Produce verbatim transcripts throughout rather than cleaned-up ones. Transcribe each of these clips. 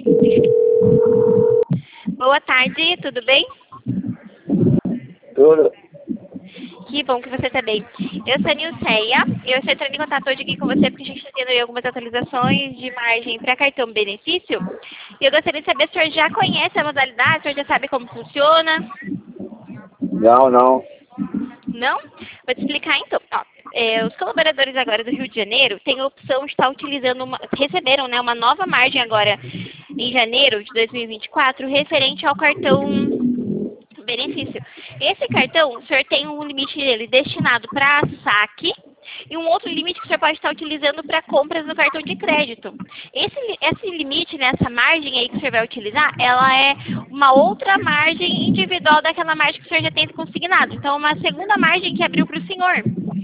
Boa tarde, tudo bem? Tudo. Que bom que você está bem. Eu sou a Nilceia, eu estou entrando em contato hoje aqui com você porque a gente está tendo aí algumas atualizações de margem para cartão benefício. E eu gostaria de saber se o senhor já conhece a modalidade, se o senhor já sabe como funciona. Não, não. Não? Vou te explicar então. Ó, é, os colaboradores agora do Rio de Janeiro têm a opção de estar utilizando, uma, receberam né, uma nova margem agora em janeiro de dois mil e vinte e quatro referente ao cartão benefício. Esse cartão, o senhor tem um limite dele destinado para saque e um outro limite que o senhor pode estar utilizando para compras no cartão de crédito. Esse, esse limite, né, essa margem aí que o senhor vai utilizar, ela é uma outra margem individual daquela margem que o senhor já tem consignado. Então, uma segunda margem que abriu para o senhor.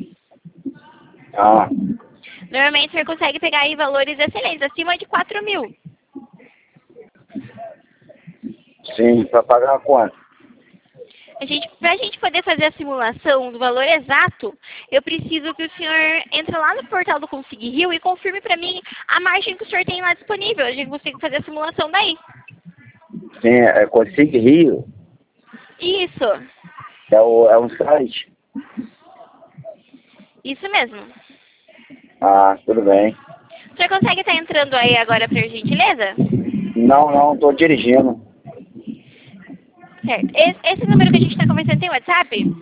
Ah, Normalmente o senhor consegue pegar aí valores excelentes, acima de quatro mil. sim, para pagar quanto? A gente, para a gente poder fazer a simulação do valor exato, eu preciso que o senhor entre lá no portal do Consig Rio e confirme para mim a margem que o senhor tem lá disponível. A gente consegue fazer a simulação daí. Sim, é Consig Rio. Isso. É, o, é um site? Isso mesmo. Ah, tudo bem. O senhor consegue estar entrando aí agora, por gentileza? Não, não, estou dirigindo. Certo. Esse, esse número que a gente está conversando tem WhatsApp?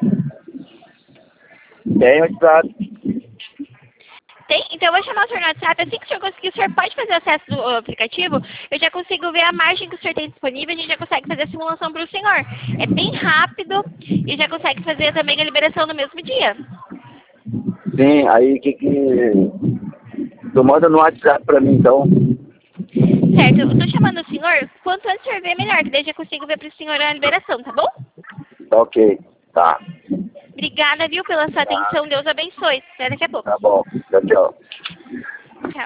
Tem WhatsApp. Tem? Então eu vou chamar o senhor no WhatsApp. Assim que o senhor conseguir, o senhor pode fazer acesso do aplicativo. Eu já consigo ver a margem que o senhor tem disponível. A gente já consegue fazer a simulação para o senhor. É bem rápido e já consegue fazer também a liberação no mesmo dia. Sim, aí que que... Tu manda no WhatsApp para mim, então. Certo, eu estou chamando o senhor. Quanto antes o senhor ver, melhor. Que daí eu já consigo ver para o senhor a liberação, tá bom? Ok, tá. Obrigada, viu, pela sua Tá, atenção. Deus abençoe. Até daqui a pouco. tá bom. Tchau, tchau. Tchau.